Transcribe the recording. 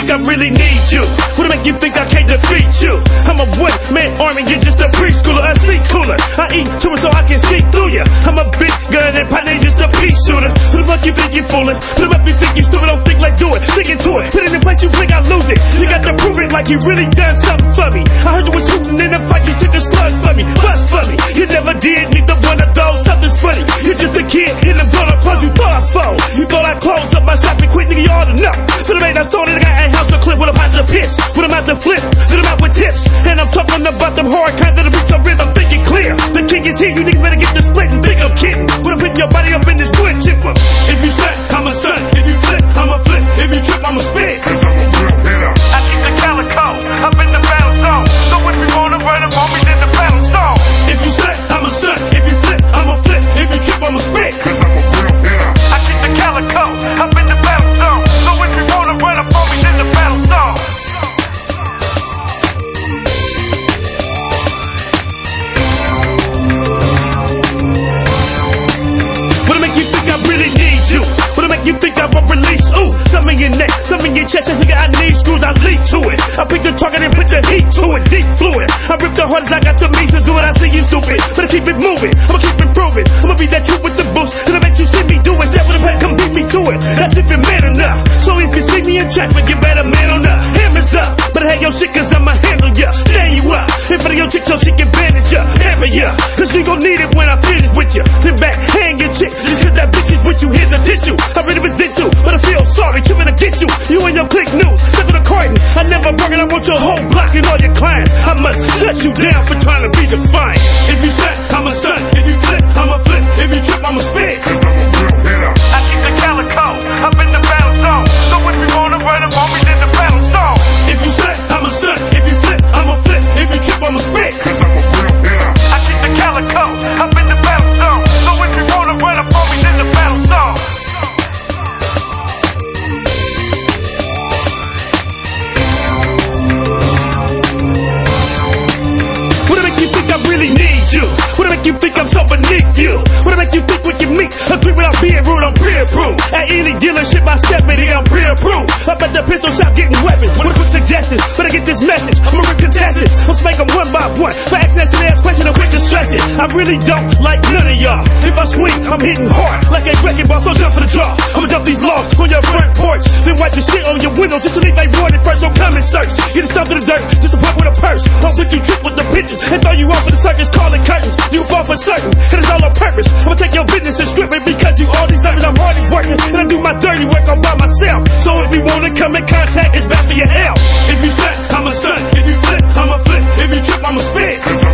think I really need you? What'll make you think I can't defeat you? I'm a one-man army, you're just a preschooler, a seat cooler. I eat too much so I can see through you. I'm a big gun and partner just a pea shooter. Who the fuck you think you fooling? Who the fuck you think you stupid? Don't think like do it, stick into it. Put it in place you blink, I lose it. You got to prove it like you really done something for me. I heard you was shooting in the fight, you took the slug for me, bust for me. You never did neither one of those, something's funny. You're just a kid in the blown up clothes you thought I fold. You thought I closed up my shop and quit, nigga, you ought to know. So the man I sold it, I got a house to clip with a pot to piss. Put him out to flip, then I'm out with tips. And I'm talking about them hard kinds of the beats of rhythm, thinking clear. The king is here, you niggas better get the split and think I'm kidding. When I'm putting your body up in this wood chipper. If you stunt, I'm a stunt. If you flip, I'm a flip. If you trip, I'm a spin. Cause I'm a real hitter. I keep the calico up in the battle zone. So if you wanna run up on me, then the battle zone. If you stunt, I'm a stunt. If you flip, I'm a flip. If you trip, I'm a spin. Cause I'm a real hitter. I keep the calico up in the battle zone. So if you wanna run up on me, then the battle zone. What'll make you think I really need you? What'll make you think I won't release? Ooh, something in your neck, something in your chest. And nigga, I need screws, I leap to it. I pick the target and put the heat to it. Deep fluid. I rip the hardest, I got the means to do it. I see you stupid, but I keep it moving. I'ma keep improving. I'ma be that truth with the boost. And I bet you see me do it. Step with a pack, come beat me to it. That's if you're man enough. So if you see me in traffic, you better man on up. Hammers up, but I have your shit cause I'ma handle ya. Stand you up. In front of your chick so she can bandage ya. Hammer ya, cause you gon' need it when I finish with ya. Then back, hang your chick. Just cause that bitch is with you, here's a tissue. I really resent you, but I feel sorry, tripping to get you. You and your click news, stuck with a carton. I never work and I want your whole block and all your clients. I must shut you down for trying to be defiant. If you stunt, I'm a stunt. If you flip, I'm a flip. If you trip, I'm a spin. Cause I'm a real hitter. I keep the calico up in the battle zone. So if you wanna run up on me, then the battle zone. If you stunt, I'm a stunt. If you flip, I'm a flip. If you trip, I'm a spin. Cause I'm a real hitter. I keep the calico up in the battle zone. So if you wanna run up on me, then the battle zone. What'll make you think I really need you? What'll make you think I'm so beneath you? What'll make you think we can meet? Agree without being rude, I'm pre-approved. At any dealership I step in, I'm pre-approved. Up at the pistol shop getting weapons. What a quick suggestion, but I get this message. I'm a contestant. Let's make them one by one. For access to the ask question, I'm quick to stress it. I really don't like none of y'all. If I swing, I'm hitting hard. Like a wrecking ball, so jump for the draw. I'ma dump these logs on your front porch. Then wipe the shit on your window just to leave like warning first. Don't come and search. Get it stuffed in the dirt, just a pump with a purse. Don't let you trick with the pictures and throw you off for the circus, call it curtains. You fall for certain, and it's all on purpose. I'ma take your business and strip it because you all deserve it. I'm hardly working, and I do my dirty work all by myself. So if you wanna come in contact, it's bad for your health. If you stunt, I'm a stunt. If you flip, I'm a flip. If you trip, I'm a spin.